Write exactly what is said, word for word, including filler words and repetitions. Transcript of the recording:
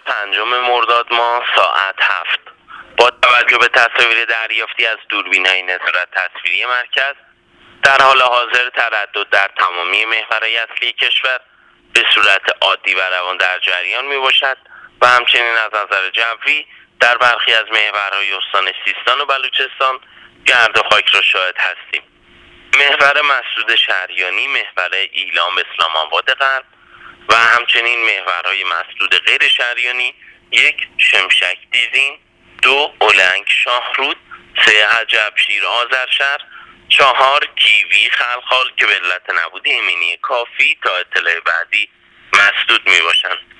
پنجم مرداد ماه ساعت هفت با توجه به تصاویر دریافتی از دوربین‌های نظارت تصویری مرکز، در حال حاضر تردد در تمامی محورهای اصلی کشور به صورت عادی و روان در جریان می باشد و همچنین از نظر جوی در برخی از محورهای استان سیستان و بلوچستان گرد و خاک را شاهد هستیم. محور مسدود شهریانی، محور ایلام اسلام آباد غرب و همچنین محورهای مسدود غیر شهریانی یک شمشک دیزین، دو اولنگ شاهرود، سه عجب شیر آذرشهر، چهار کیوی خلخال که به علت نبود ایمنی کافی تا اطلاع بعدی مسدود می باشند.